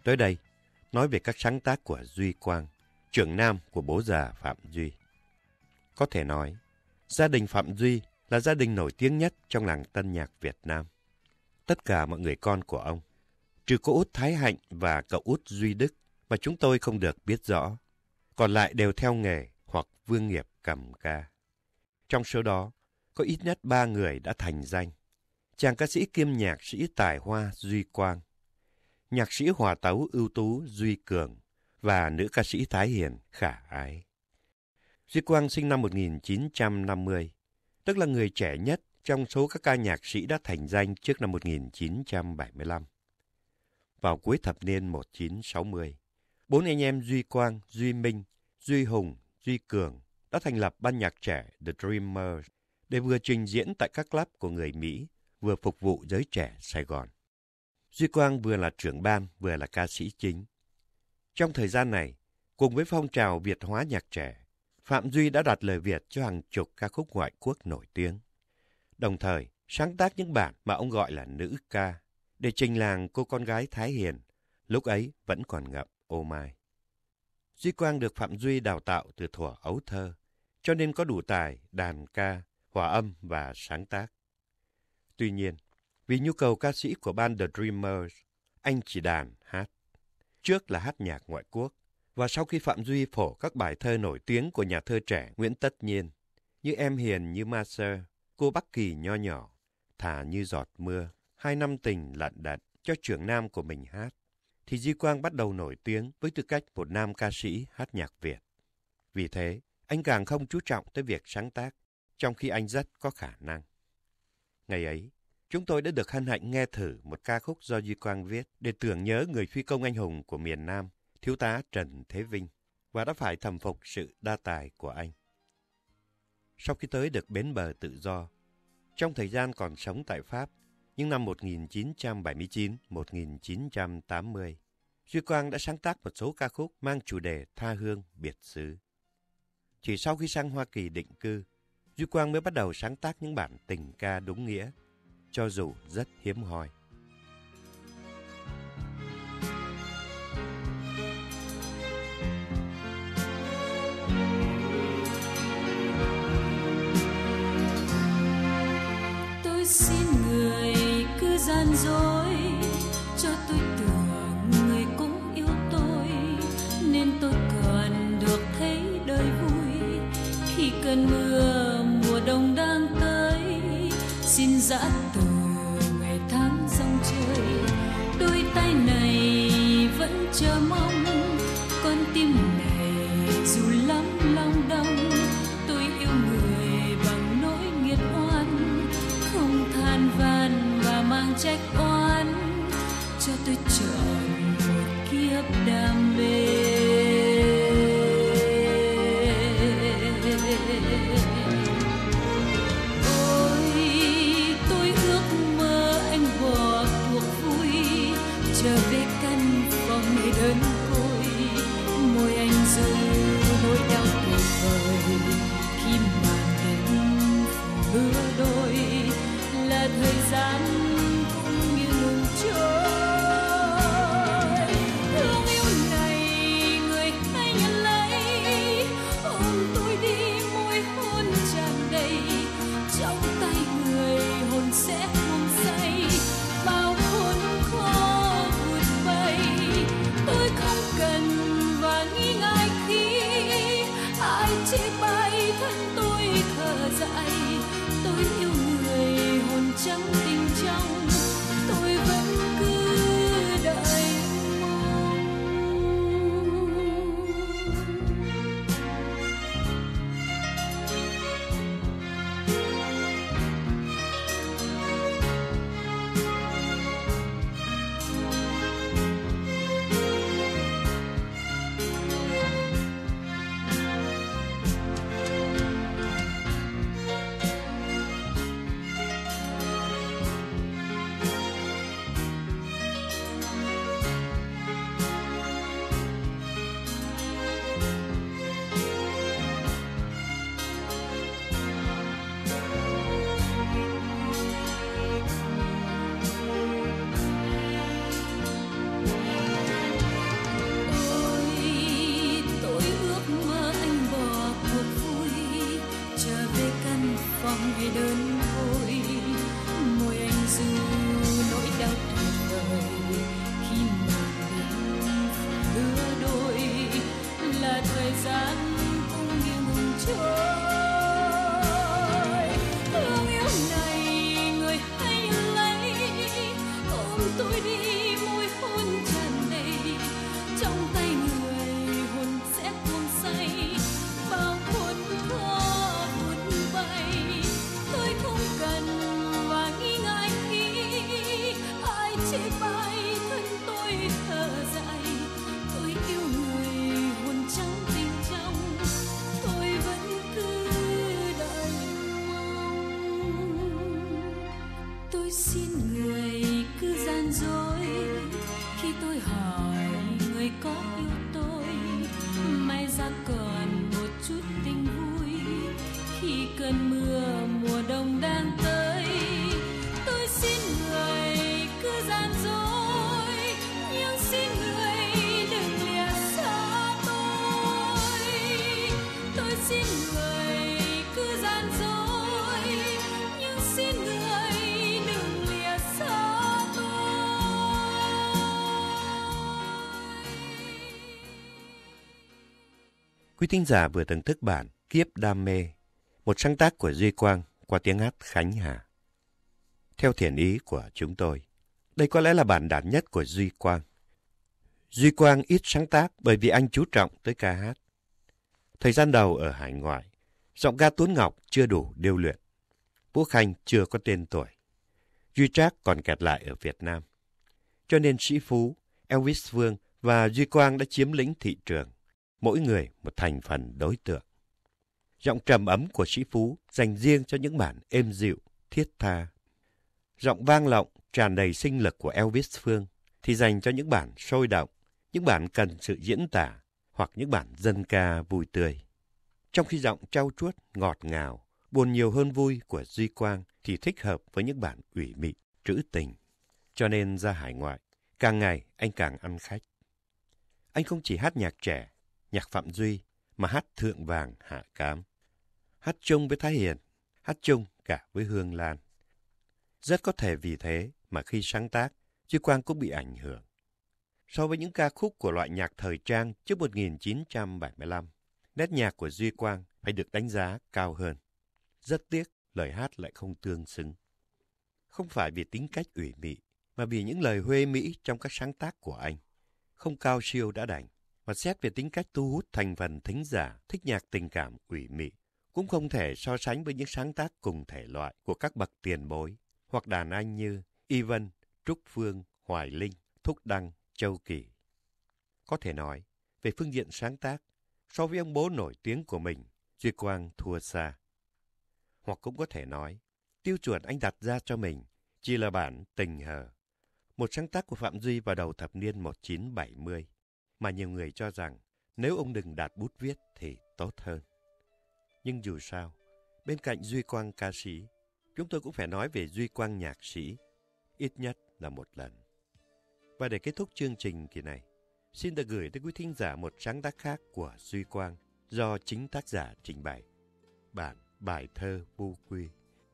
Tới đây, nói về các sáng tác của Duy Quang, trưởng nam của bố già Phạm Duy. Có thể nói, gia đình Phạm Duy là gia đình nổi tiếng nhất trong làng tân nhạc Việt Nam. Tất cả mọi người con của ông, trừ cô út Thái Hạnh và cậu út Duy Đức mà chúng tôi không được biết rõ, còn lại đều theo nghề hoặc vương nghiệp cầm ca. Trong số đó, có ít nhất 3 người đã thành danh. Chàng ca sĩ kiêm nhạc sĩ tài hoa Duy Quang, nhạc sĩ hòa tấu ưu tú Duy Cường và nữ ca sĩ Thái Hiền khả ái. Duy Quang sinh năm 1950, tức là người trẻ nhất trong số các ca nhạc sĩ đã thành danh trước năm 1975. Vào cuối thập niên 1960, 4 anh em Duy Quang, Duy Minh, Duy Hùng, Duy Cường đã thành lập ban nhạc trẻ The Dreamers để vừa trình diễn tại các club của người Mỹ, vừa phục vụ giới trẻ Sài Gòn. Duy Quang vừa là trưởng ban, vừa là ca sĩ chính. Trong thời gian này, cùng với phong trào Việt hóa nhạc trẻ, Phạm Duy đã đặt lời Việt cho hàng chục ca khúc ngoại quốc nổi tiếng. Đồng thời, sáng tác những bản mà ông gọi là nữ ca, để trình làng cô con gái Thái Hiền, lúc ấy vẫn còn ngậm ô mai. Duy Quang được Phạm Duy đào tạo từ thuở ấu thơ, cho nên có đủ tài đàn ca, hòa âm và sáng tác. Tuy nhiên, vì nhu cầu ca sĩ của ban The Dreamers, anh chỉ đàn hát. Trước là hát nhạc ngoại quốc, và sau khi Phạm Duy phổ các bài thơ nổi tiếng của nhà thơ trẻ Nguyễn Tất Nhiên, như Em Hiền như Ma Sơ, Cô Bắc Kỳ nho nhỏ, Thả như giọt mưa, Hai năm tình lận đận cho trưởng nam của mình hát, thì Duy Quang bắt đầu nổi tiếng với tư cách một nam ca sĩ hát nhạc Việt. Vì thế, anh càng không chú trọng tới việc sáng tác, trong khi anh rất có khả năng. Ngày ấy, chúng tôi đã được hân hạnh nghe thử một ca khúc do Duy Quang viết để tưởng nhớ người phi công anh hùng của miền Nam, Thiếu tá Trần Thế Vinh, và đã phải thầm phục sự đa tài của anh. Sau khi tới được bến bờ tự do, trong thời gian còn sống tại Pháp, những năm 1979-1980, Duy Quang đã sáng tác một số ca khúc mang chủ đề tha hương biệt xứ. Chỉ sau khi sang Hoa Kỳ định cư, Duy Quang mới bắt đầu sáng tác những bản tình ca đúng nghĩa, cho dù rất hiếm hoi. Tôi xin người cứ gian dối, cho tôi tưởng người cũng yêu tôi, nên tôi còn được thấy đời vui. Khi cơn mưa mùa đông đang tới, xin dã từ ngày tháng dòng chơi. Đôi tay này vẫn chờ mong, con tim này dù lắm lòng đông. Tôi yêu người bằng nỗi nghiệt oan, không than van và mang trách oan, cho tôi chọn một kiếp đam mê. Trở về căn phòng nơi đơn côi, môi anh rơi nỗi đau tuyệt vời. Khi màn đêm phủ hứa đôi, là thời gian cũng như ngừng trôi. Thương yêu này người hãy nhận lấy, ôm tôi đi môi hôn tràn đầy. Trong tay người hồn sẽ buông say, bao khốn khó vượt qua. gian cũng như ngừng trôi. Thương yêu này người hãy lấy, ôm tôi đi môi hôn tràn đầy, trong tay người hồn sẽ cuồng say, bao hồn khó vụt bay. Tôi không cần và nghi ngại khi ai chê bai thân tôi thở dài. Tôi yêu người hồn trắng tình trong, tôi vẫn cứ đợi mong. Tôi xin người cứ gian dối khi tôi hỏi người có yêu tôi. May ra còn một chút tình vui khi cơn mưa mùa đông đang tới. Tôi xin người cứ gian dối, nhưng xin người đừng lìa xa tôi. Tôi xin người cứ gian dối, nhưng xin người đừng lìa xa tôi. Quý thính giả vừa thưởng thức bản Kiếp Đam Mê, một sáng tác của Duy Quang qua tiếng hát Khánh Hà. Theo thiện ý của chúng tôi, đây có lẽ là bản đạt nhất của Duy Quang. Duy Quang ít sáng tác bởi vì anh chú trọng tới ca hát. Thời gian đầu ở hải ngoại, giọng ca Tuấn Ngọc chưa đủ điêu luyện. Vũ Khanh chưa có tên tuổi. Duy Trác còn kẹt lại ở Việt Nam. Cho nên Sĩ Phú, Elvis Phương và Duy Quang đã chiếm lĩnh thị trường, mỗi người một thành phần đối tượng. Giọng trầm ấm của Sĩ Phú dành riêng cho những bản êm dịu, thiết tha. Giọng vang lộng, tràn đầy sinh lực của Elvis Phương thì dành cho những bản sôi động, những bản cần sự diễn tả hoặc những bản dân ca vui tươi. Trong khi giọng trau chuốt, ngọt ngào, buồn nhiều hơn vui của Duy Quang thì thích hợp với những bản ủy mị, trữ tình. Cho nên ra hải ngoại, càng ngày anh càng ăn khách. Anh không chỉ hát nhạc trẻ, nhạc Phạm Duy, mà hát thượng vàng hạ cám. Hát chung với Thái Hiền, hát chung cả với Hương Lan. Rất có thể vì thế mà khi sáng tác, Duy Quang cũng bị ảnh hưởng. So với những ca khúc của loại nhạc thời trang trước 1975, nét nhạc của Duy Quang phải được đánh giá cao hơn. Rất tiếc, lời hát lại không tương xứng. Không phải vì tính cách ủy mị, mà vì những lời huê mỹ trong các sáng tác của anh. Không cao siêu đã đành, mà xét về tính cách thu hút thành phần thính giả thích nhạc tình cảm ủy mị, cũng không thể so sánh với những sáng tác cùng thể loại của các bậc tiền bối, hoặc đàn anh như Y Vân, Trúc Phương, Hoài Linh, Thúc Đăng, Châu Kỳ. Có thể nói, về phương diện sáng tác, so với ông bố nổi tiếng của mình, Duy Quang thua xa. Hoặc cũng có thể nói, tiêu chuẩn anh đặt ra cho mình chỉ là bản Tình Hờ, một sáng tác của Phạm Duy vào đầu thập niên 1970, mà nhiều người cho rằng nếu ông đừng đặt bút viết thì tốt hơn. Nhưng dù sao, bên cạnh Duy Quang ca sĩ, chúng tôi cũng phải nói về Duy Quang nhạc sĩ, ít nhất là một lần. Và để kết thúc chương trình kỳ này, xin được gửi tới quý thính giả một sáng tác khác của Duy Quang do chính tác giả trình bày, bản Bài thơ Vu Quy.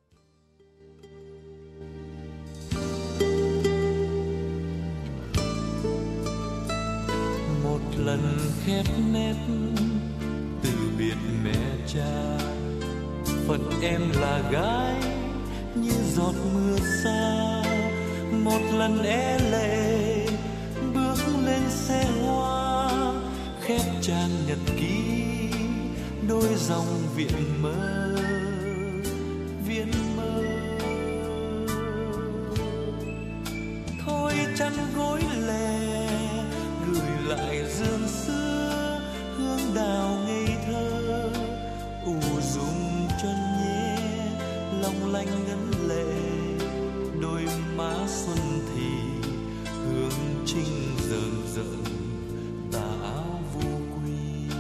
Một lần khép nép từ biệt mẹ cha, phận em là gái như giọt mưa xa. Một lần é lệ bước lên xe hoa, khép trang nhật ký đôi dòng viện mơ, viện mơ. Thôi chăn gối lè gửi lại dương xưa, hương đào ngây thơ ủ rụng cho nhé, long lanh ngấn lệ đôi má xuân thì hương trinh rờn rợn tà áo vu quy.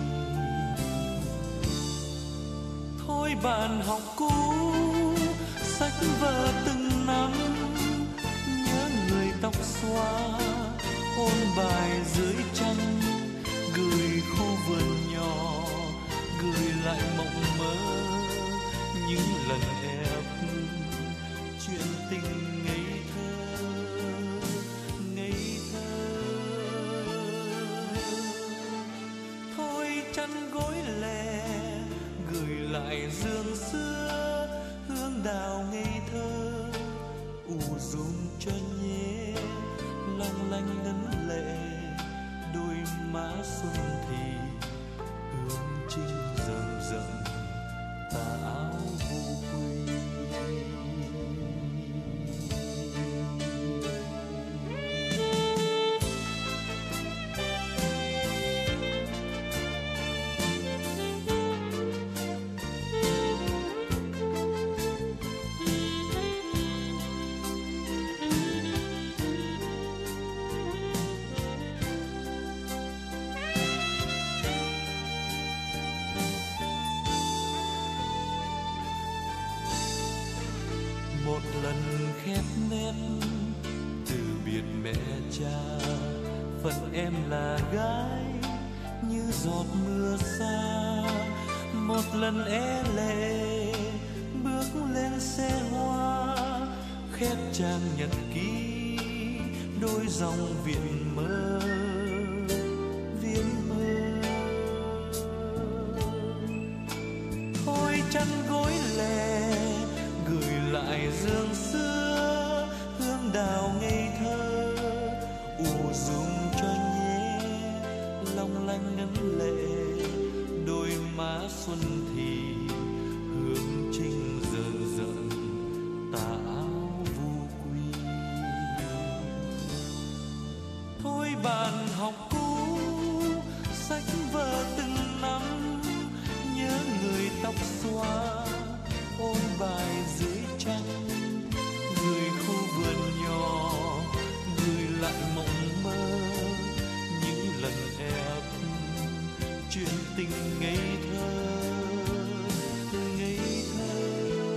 Thôi bạn học cũ sách vở từng năm, nhớ người tóc xóa ôn bài dưới trăng, gửi khu vườn nhỏ gửi lại mộng mơ những lần ép chuyện tình ngây thơ, ngây thơ. Thôi chăn gối lanh ngấn lệ, đôi má xuân thì hương trinh rợn rợn tà áo vô quy. Một lần khép nếp từ biệt mẹ cha, phận em là gái như giọt mưa xa. Một lần é lệ bước lên xe hoa, khép trang nhật ký đôi dòng viền mơ, viền mơ. Thôi chăn gối lẻ gửi lại dương xưa, hương đào ngây thơ ủ rung cho nhé, long lanh ngấn lệ, đôi má xuân thì hương trinh rợn rợn tà áo vu quy. Thôi bạn học cũ sách vở từng năm, nhớ người tóc xóa ôn bài dưới trăng, người khu vườn nhỏ gửi lại mộng mơ, những lần ép chuyện tình ngây thơ, ngây thơ.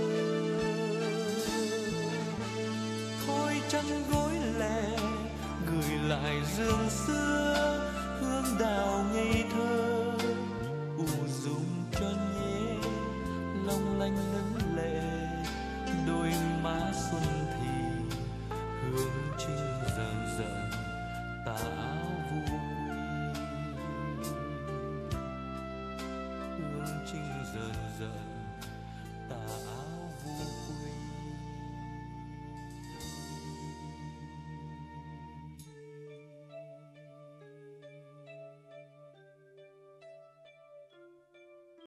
Thôi chăn gối lẻ gửi lại dương xưa, hương đào ngây thơ ủ rung cho nhé, long lanh ngấn lệ, đôi má xuân thì hương trinh rợn rợn tà